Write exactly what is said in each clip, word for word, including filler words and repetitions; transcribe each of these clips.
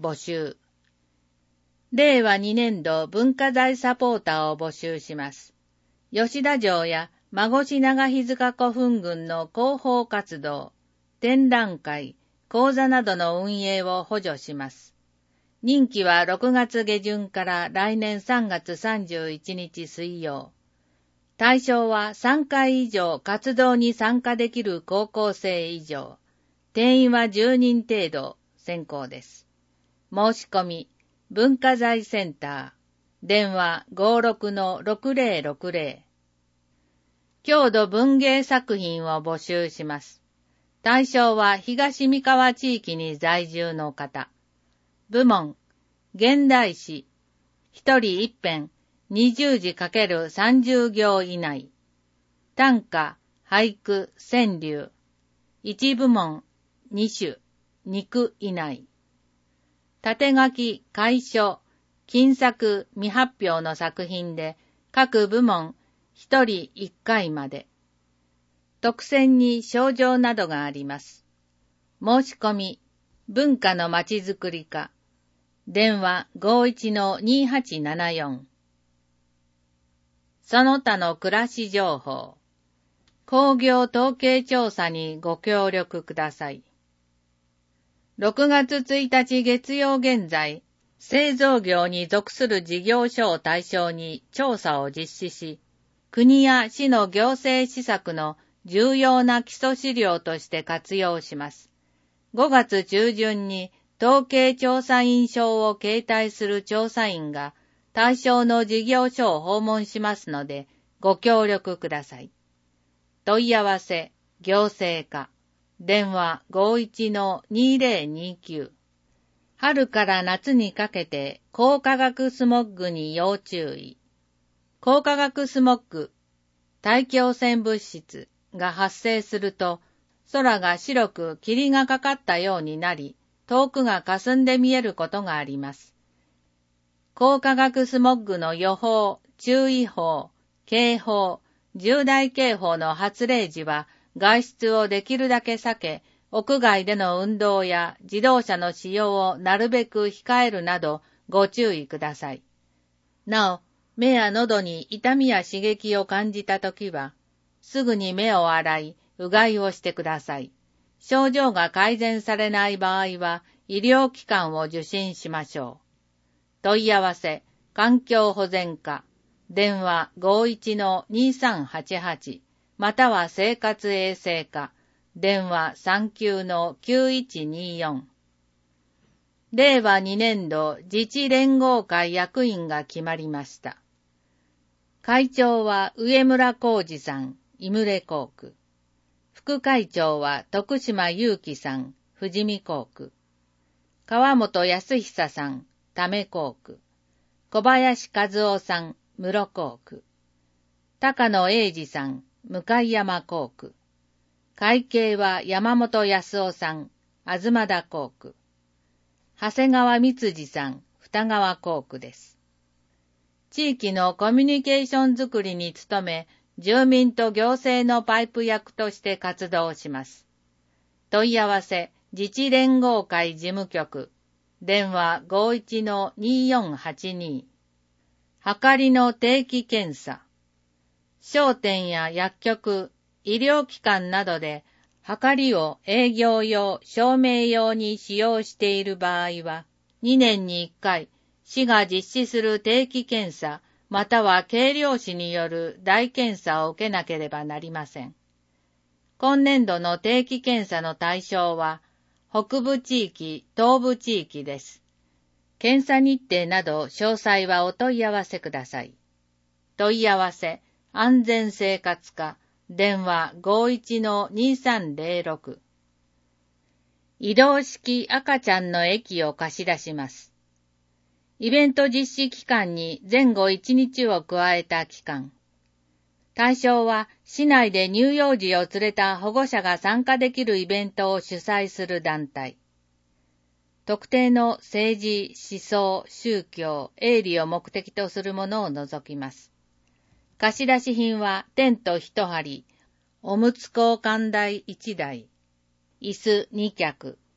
募集。れいわにねんど文化財サポーターを募集します。吉田城や孫子長日塚古墳群の広報活動、展覧会、講座などの運営を補助します。任期はろくがつげじゅんから来年さんがつさんじゅういちにち水曜。対象はさんかい以上活動に参加できる高校生以上。定員はじゅうにん程度選考です。申し込み、文化財センター、電話 ごろくのろくぜろろくぜろ。郷土文芸作品を募集します。対象は東三河地域に在住の方。部門、現代詩、一人一編、にじゅうじかけるさんじゅうぎょう以内。短歌、俳句、川柳。一部門、二種、二句以内。縦書き、楷書、金作、未発表の作品で、各部門、一人一回まで。特選に賞状などがあります。申し込み、文化のまちづくり課。電話 ごいちのにはちななよん。その他の暮らし情報。工業統計調査にご協力ください。ろくがつついたち月曜現在、製造業に属する事業所を対象に調査を実施し、国や市の行政施策の重要な基礎資料として活用します。ごがつちゅうじゅんに統計調査員証を携帯する調査員が対象の事業所を訪問しますのでご協力ください。問い合わせ、行政課。電話 ごいちのにぜろにきゅう。春から夏にかけて高化学スモッグに要注意。高化学スモッグ、大気汚染物質が発生すると、空が白く霧がかかったようになり、遠くが霞んで見えることがあります。高化学スモッグの予報、注意報、警報、重大警報の発令時は、外出をできるだけ避け、屋外での運動や自動車の使用をなるべく控えるなどご注意ください。なお、目や喉に痛みや刺激を感じたときは、すぐに目を洗い、うがいをしてください。症状が改善されない場合は、医療機関を受診しましょう。問い合わせ、環境保全課、電話 ごいちのにさんはちはち。または生活衛生課、電話 さんきゅうのきゅういちによん。れいわにねんど自治連合会役員が決まりました。会長は上村浩二さん、井牟工区。副会長は徳島祐樹さん、富士見工区。川本康久さん、多摩工区。小林和夫さん、室工区。高野英二さん、向山工区。会計は山本康夫さん、東田工区。長谷川光二さん、二川工区です。地域のコミュニケーションづくりに努め、住民と行政のパイプ役として活動します。問い合わせ、自治連合会事務局。電話 ごいちのによんはちに。はかりの定期検査。商店や薬局、医療機関などで、はかりを営業用、証明用に使用している場合は、にねんにいっかい、市が実施する定期検査、または計量士による大検査を受けなければなりません。今年度の定期検査の対象は、北部地域、東部地域です。検査日程など詳細はお問い合わせください。問い合わせ、安全生活課、電話 ごいちのにさんぜろろく。移動式赤ちゃんの駅を貸し出します。イベント実施期間に前後いちにちを加えた期間。対象は市内で乳幼児を連れた保護者が参加できるイベントを主催する団体。特定の政治、思想、宗教、営利を目的とするものを除きます。貸出品はテント一張り、おむつ交換台一台、椅子二脚、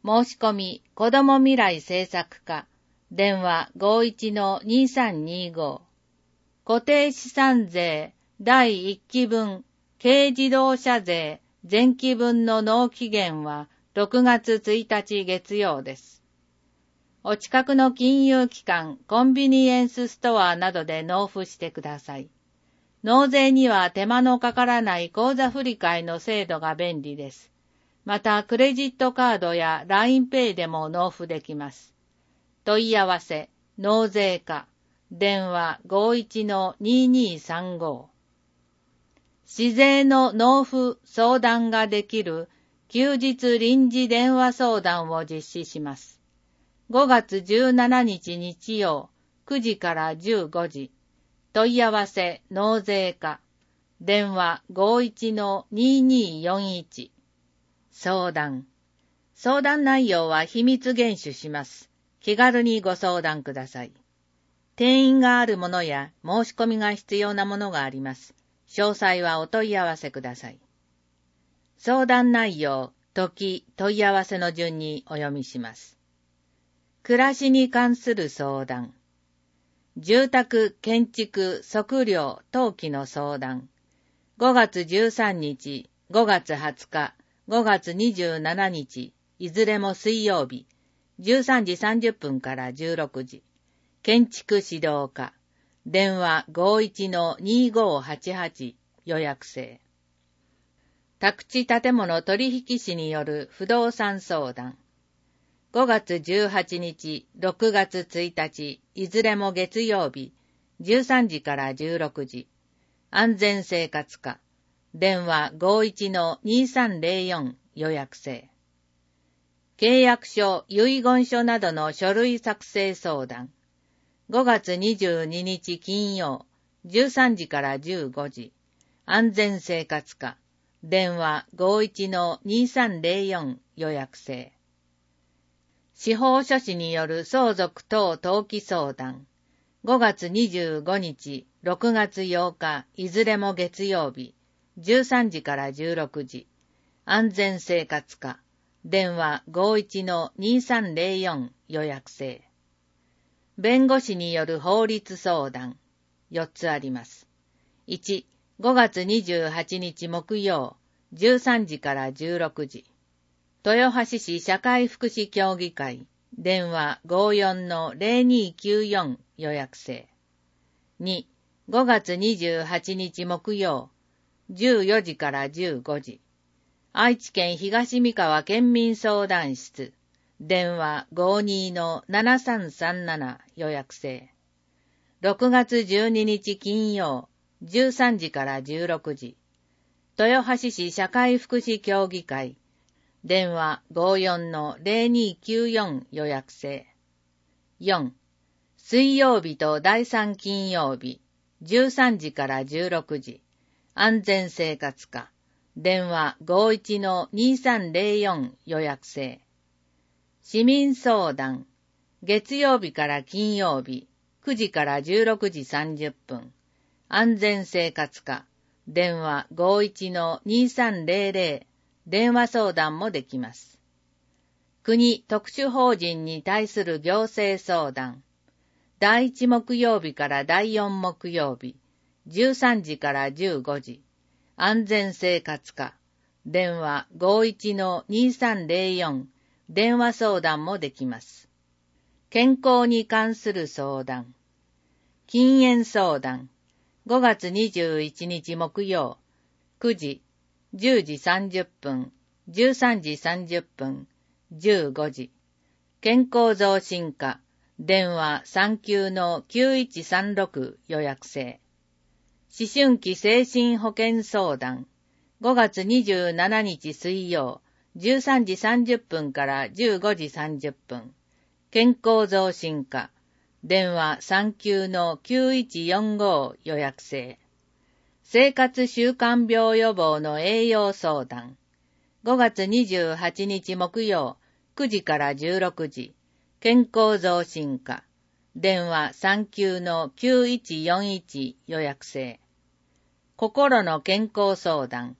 申し込み、子ども未来政策課、電話 ごいちのにさんにご。固定資産税だいいっき分、軽自動車税前期分の納期限はろくがつついたち月曜です。お近くの金融機関、コンビニエンスストアなどで納付してください。納税には手間のかからない口座振替の制度が便利です。また、クレジットカードや ラインペイ でも納付できます。問い合わせ、納税課、電話 ごいちのににさんご。市税の納付相談ができる休日臨時電話相談を実施します。ごがつじゅうしちにち日曜くじからじゅうごじ。問い合わせ納税課。電話 ごいちのにによんいち。相談。相談内容は秘密厳守します。気軽にご相談ください。定員があるものや申し込みが必要なものがあります。詳細はお問い合わせください。相談内容、時、問い合わせの順にお読みします。暮らしに関する相談。住宅、建築、測量、登記の相談。ごがつじゅうさんにち、ごがつはつか、ごがつにじゅうしちにち、いずれも水曜日、じゅうさんじさんじゅっぷんからじゅうろくじ。建築指導課。電話 ごいちのにごはちはち 予約制。宅地建物取引士による不動産相談。ごがつじゅうはちにち、ろくがつついたち、いずれも月曜日、じゅうさんじからじゅうろくじ。安全生活課。電話 ごいちのにさんぜろよん 予約制。契約書、遺言書などの書類作成相談。ごがつにじゅうににち金曜、じゅうさんじからじゅうごじ。安全生活課。電話 ごいちのにさんぜろよん 予約制。司法書士による相続等登記相談。ごがつにじゅうごにち、ろくがつようか、いずれも月曜日、じゅうさんじからじゅうろくじ。安全生活課。電話 ごいちのにさんぜろよん 予約制。弁護士による法律相談。よっつあります。いち、ごがつにじゅうはちにち木曜、じゅうさんじからじゅうろくじ。豊橋市社会福祉協議会。電話 ごよんのぜろにきゅうよん 予約制。に、ごがつにじゅうはちにち木曜、じゅうよじからじゅうごじ。愛知県東三河県民相談室。電話 ごにのななさんさんなな 予約制。ろくがつじゅうににち金曜、じゅうさんじからじゅうろくじ。豊橋市社会福祉協議会。電話 ごよんのぜろにきゅうよん 予約制。よん、水曜日とだいさん金曜日、じゅうさんじからじゅうろくじ。安全生活課。電話 ごいちのにさんぜろよん 予約制。市民相談。月曜日から金曜日、くじからじゅうろくじさんじゅっぷん。安全生活課。電話 ごいちのにさんぜろぜろ。電話相談もできます。国特殊法人に対する行政相談。だいいち木曜日からだいよん木曜日、じゅうさんじからじゅうごじ。安全生活課。電話 ごいちのにさんぜろよん。電話相談もできます。健康に関する相談。禁煙相談。ごがつにじゅういちにち木曜、くじ、じゅうじさんじゅっぷん、じゅうさんじさんじゅっぷん、じゅうごじ。健康増進課。電話 さんきゅうのきゅういちさんろく 予約制。思春期精神保健相談。ごがつにじゅうしちにち水曜、じゅうさんじさんじゅっぷんからじゅうごじさんじゅっぷん。健康増進課。電話 さんきゅうのきゅういちよんご 予約制。生活習慣病予防の栄養相談。ごがつにじゅうはちにち木曜、くじからじゅうろくじ。健康増進課。電話 さんきゅうのきゅういちよんいち 予約制。心の健康相談。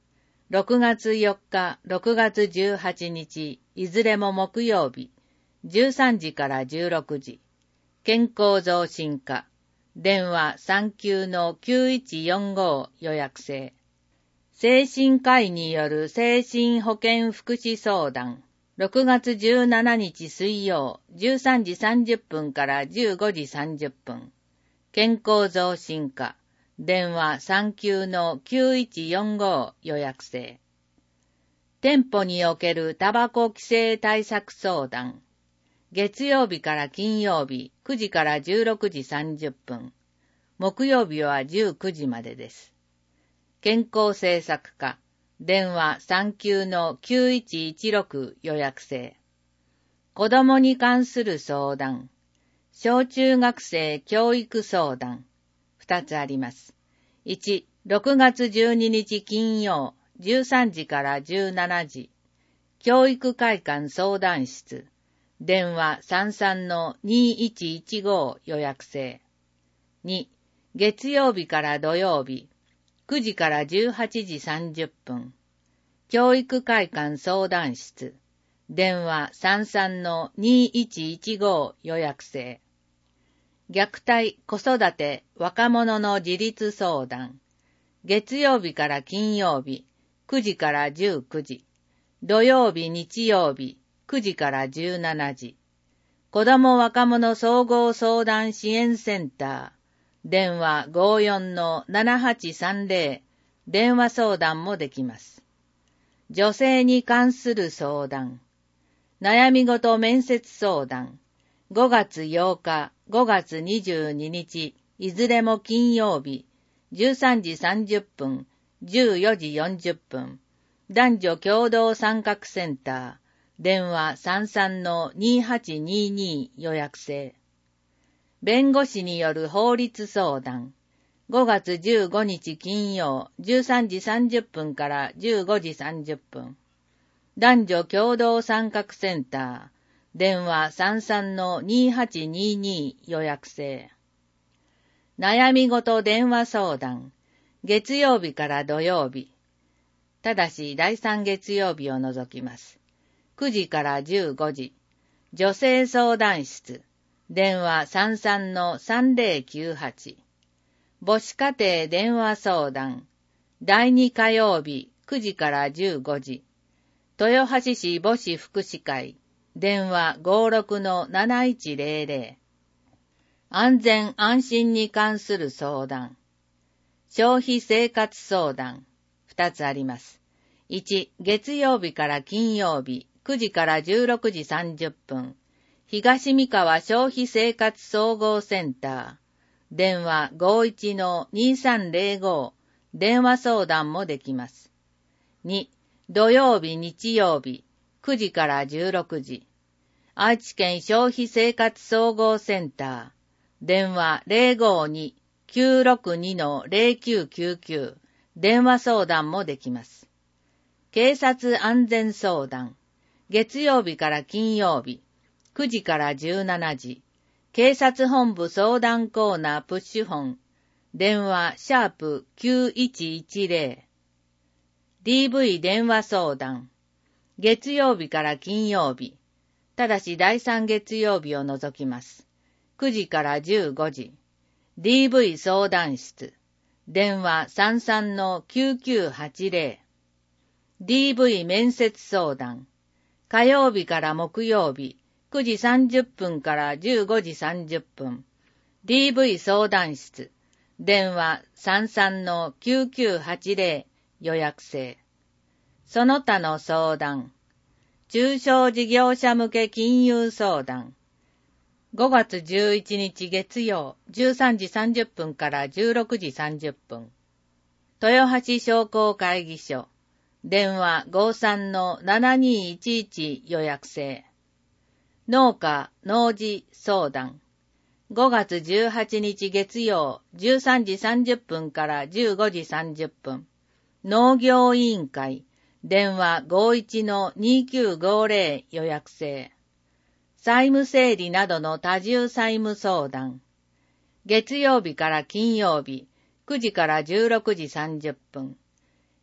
ろくがつよっか、ろくがつじゅうはちにち、いずれも木曜日、じゅうさんじからじゅうろくじ。健康増進課。電話さんきゅうのきゅういちよんご予約制。精神科医による精神保健福祉相談。ろくがつじゅうしちにち水曜、じゅうさんじさんじゅっぷんからじゅうごじさんじゅっぷん。健康増進課。電話さんきゅうのきゅういちよんご予約制。店舗におけるタバコ規制対策相談。月曜日から金曜日くじからじゅうろくじさんじゅっぷん。木曜日はじゅうくじまでです。健康政策課。電話さんきゅうのきゅういちいちろく予約制。子供に関する相談。小中学生教育相談。二つあります。いち、ろくがつじゅうににち金曜、じゅうさんじからじゅうしちじ。教育会館相談室。電話さんさんのにいちいちご予約制。に、月曜日から土曜日、くじからじゅうはちじさんじゅっぷん。教育会館相談室。電話さんさんのにいちいちご予約制。虐待、子育て、若者の自立相談。月曜日から金曜日、くじからじゅうくじ。土曜日、日曜日、くじからじゅうしちじ。子ども若者総合相談支援センター。電話ごよんのななはちさんぜろ。電話相談もできます。女性に関する相談。悩みごと面接相談。ごがつようか、ごがつにじゅうににち、いずれも金曜日、じゅうさんじさんじゅっぷん、じゅうよじよんじゅっぷん。男女共同参画センター。電話さんさんのにはちにに予約制。弁護士による法律相談。ごがつじゅうごにち金曜、じゅうさんじさんじゅっぷんからじゅうごじさんじゅっぷん。男女共同参画センター。電話さんさんのにはちにに予約制。悩みごと電話相談。月曜日から土曜日。ただしだいさん月曜日を除きます。くじからじゅうごじ。女性相談室。電話さんさんのさんぜろきゅうはち。母子家庭電話相談。だいに火曜日くじからじゅうごじ。豊橋市母子福祉会。電話ごろくのなないちぜろぜろ。安全安心に関する相談。消費生活相談。二つあります。いち、月曜日から金曜日、くじからじゅうろくじさんじゅっぷん。東三河消費生活総合センター。電話ごいちのにさんぜろご。電話相談もできます。に、土曜日日曜日、くじからじゅうろくじ。愛知県消費生活総合センター。電話ぜろごにきゅうろくにのぜろきゅうきゅうきゅう。電話相談もできます。警察安全相談。月曜日から金曜日、くじからじゅうしちじ。警察本部相談コーナープッシュフォン。電話シャープきゅういちいちぜろ。ディーブイ 電話相談。月曜日から金曜日。ただしだいさん月曜日を除きます。くじからじゅうごじ。ディーブイ 相談室。電話さんさんのきゅうきゅうはちぜろ。ディーブイ 面接相談。火曜日から木曜日、くじさんじゅっぷんからじゅうごじさんじゅっぷん。ディーブイ 相談室。電話さんさんのきゅうきゅうはちぜろ。予約制。その他の相談。中小事業者向け金融相談。ごがつじゅういちにち月曜、じゅうさんじさんじゅっぷんからじゅうろくじさんじゅっぷん。豊橋商工会議所。電話ごさんのななにいちいち予約制。農家、農事相談。ごがつじゅうはちにち月曜、じゅうさんじさんじゅっぷんからじゅうごじさんじゅっぷん。農業委員会。電話ごいちのにきゅうごぜろ予約制。債務整理などの多重債務相談。月曜日から金曜日、くじからじゅうろくじさんじゅっぷん。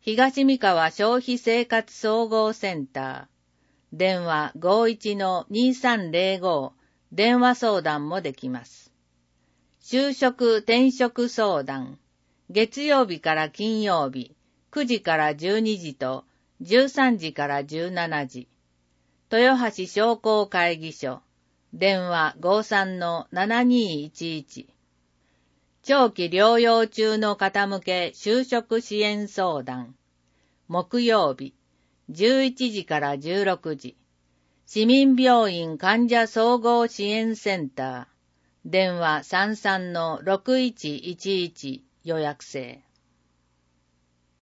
東三河消費生活総合センター、電話 ごいちのにさんぜろご、電話相談もできます。就職転職相談、月曜日から金曜日、くじからじゅうにじとじゅうさんじからじゅうしちじ。豊橋商工会議所、電話 ごさんのななにいちいち。長期療養中の方向け就職支援相談、木曜日、じゅういちじからじゅうろくじ。市民病院患者総合支援センター、電話 さんさんのろくいちいちいち 予約制。